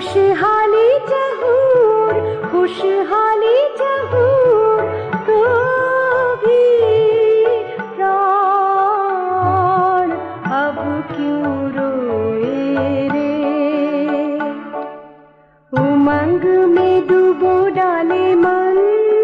खुशहाली जहूर, खुशहाली जहूर, तो भी प्राण अब क्यों रोए रे। उमंग में डूबो डाले मन,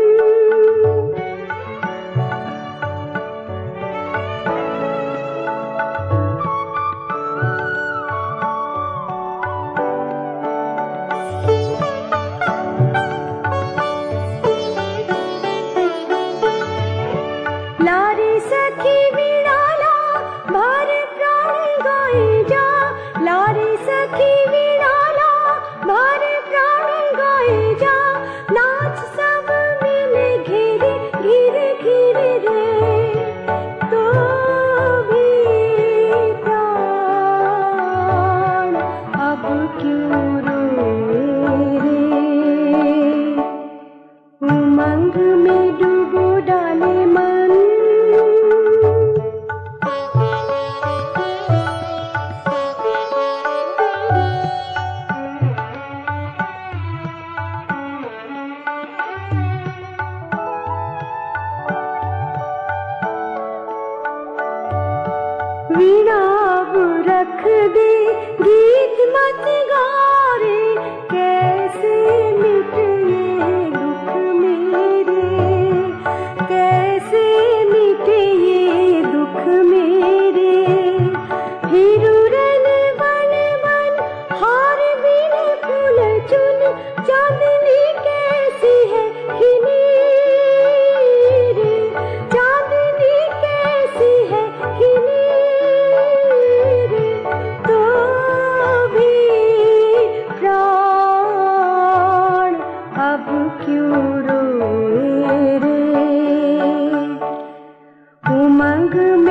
लारे सखी वीणाला भर प्राण गाए जा, लारे सखी वीणाला भर प्राण गाए जा। नाच सब मिले घेरे घेरे घेरे रे, तो भी प्राण अब क्यों रोए रे। उमंग में डूबो डाले मन, वीणा अब रख दे गीत मत गा रे, कैसे मिटे ये दुख मेरे, कैसे मिटे ये दुख मेरे। हिरुरन बन बन हार बिन फूल चुन, चांदनी कैसी है खिली रे, चांदनी कैसी है खिली। अब क्यों रोए रे। उमंग